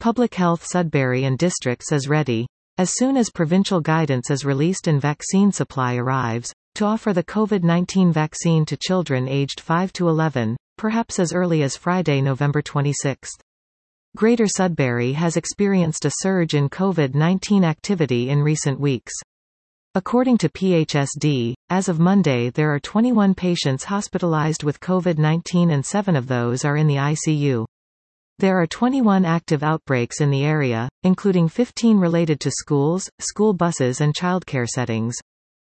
Public Health Sudbury and Districts is ready, as soon as provincial guidance is released and vaccine supply arrives, to offer the COVID-19 vaccine to children aged 5 to 11, perhaps as early as Friday, November 26. Greater Sudbury has experienced a surge in COVID-19 activity in recent weeks. According to PHSD, as of Monday there are 21 patients hospitalized with COVID-19 and 7 of those are in the ICU. There are 21 active outbreaks in the area, including 15 related to schools, school buses and childcare settings.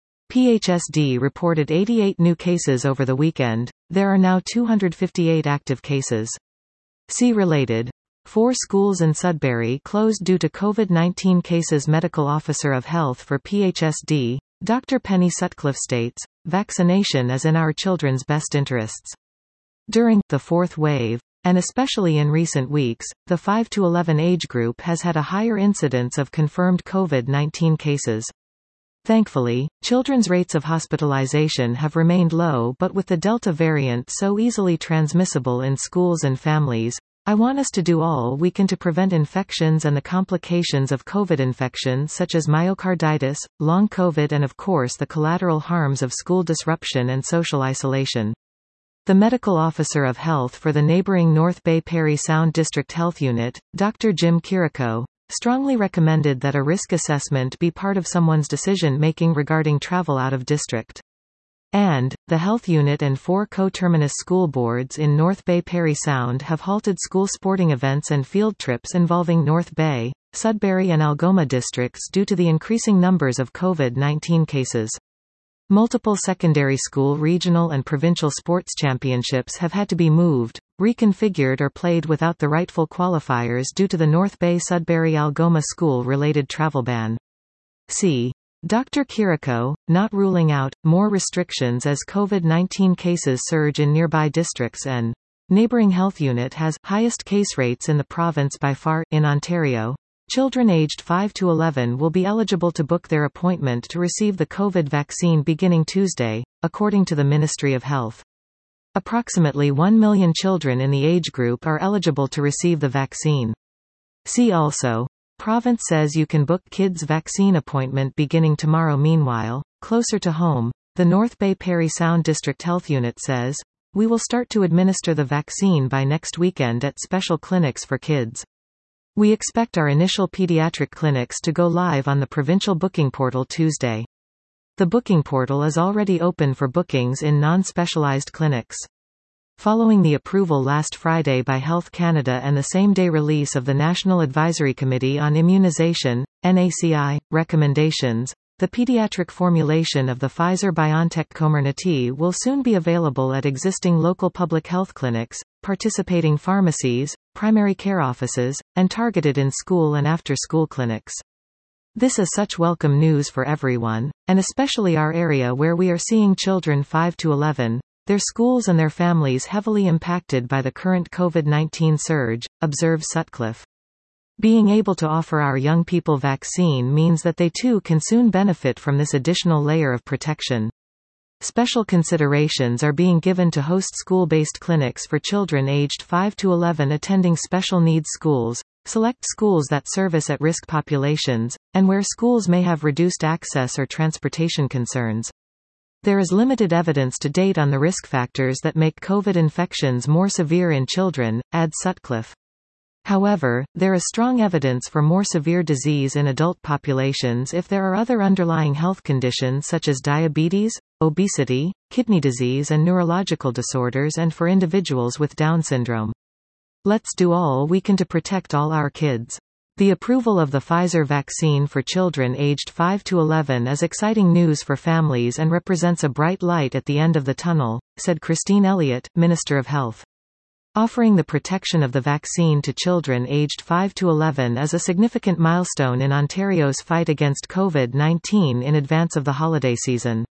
PHSD reported 88 new cases over the weekend. There are now 258 active cases. See related. 4 schools in Sudbury closed due to COVID-19 cases. Medical Officer of Health for PHSD, Dr. Penny Sutcliffe states, "Vaccination is in our children's best interests." During the fourth wave, and especially in recent weeks, the 5 to 11 age group has had a higher incidence of confirmed COVID-19 cases. Thankfully, children's rates of hospitalization have remained low, but with the Delta variant so easily transmissible in schools and families, I want us to do all we can to prevent infections and the complications of COVID infection such as myocarditis, long COVID and of course the collateral harms of school disruption and social isolation. The Medical Officer of Health for the neighboring North Bay Parry Sound District Health Unit, Dr. Jim Kiriko, strongly recommended that a risk assessment be part of someone's decision-making regarding travel out of district. And, the health unit and 4 co-terminus school boards in North Bay Parry Sound have halted school sporting events and field trips involving North Bay, Sudbury and Algoma districts due to the increasing numbers of COVID-19 cases. Multiple secondary school regional and provincial sports championships have had to be moved, reconfigured or played without the rightful qualifiers due to the North Bay Sudbury Algoma school-related travel ban. See. Dr. Kiriko, not ruling out more restrictions as COVID-19 cases surge in nearby districts and neighbouring health unit has highest case rates in the province by far. In Ontario, children aged 5 to 11 will be eligible to book their appointment to receive the COVID vaccine beginning Tuesday, according to the Ministry of Health. Approximately 1 million children in the age group are eligible to receive the vaccine. See also. Province says you can book kids' vaccine appointment beginning tomorrow. Meanwhile, closer to home, the North Bay Parry Sound District Health Unit says, "We will start to administer the vaccine by next weekend at special clinics for kids. We expect our initial pediatric clinics to go live on the provincial booking portal Tuesday. The booking portal is already open for bookings in non-specialized clinics." Following the approval last Friday by Health Canada and the same-day release of the National Advisory Committee on Immunization, NACI, recommendations, the pediatric formulation of the Pfizer-BioNTech Comirnaty will soon be available at existing local public health clinics, participating pharmacies, primary care offices, and targeted in school and after-school clinics. This is such welcome news for everyone, and especially our area where we are seeing children 5 to 11, their schools and their families heavily impacted by the current COVID-19 surge, observes Sutcliffe. Being able to offer our young people vaccine means that they too can soon benefit from this additional layer of protection. Special considerations are being given to host school-based clinics for children aged 5 to 11 attending special needs schools, select schools that service at-risk populations, and where schools may have reduced access or transportation concerns. There is limited evidence to date on the risk factors that make COVID infections more severe in children, adds Sutcliffe. However, there is strong evidence for more severe disease in adult populations if there are other underlying health conditions such as diabetes, obesity, kidney disease and neurological disorders, and for individuals with Down syndrome. Let's do all we can to protect all our kids. The approval of the Pfizer vaccine for children aged 5 to 11 is exciting news for families and represents a bright light at the end of the tunnel, said Christine Elliott, Minister of Health. Offering the protection of the vaccine to children aged 5 to 11 is a significant milestone in Ontario's fight against COVID-19 in advance of the holiday season.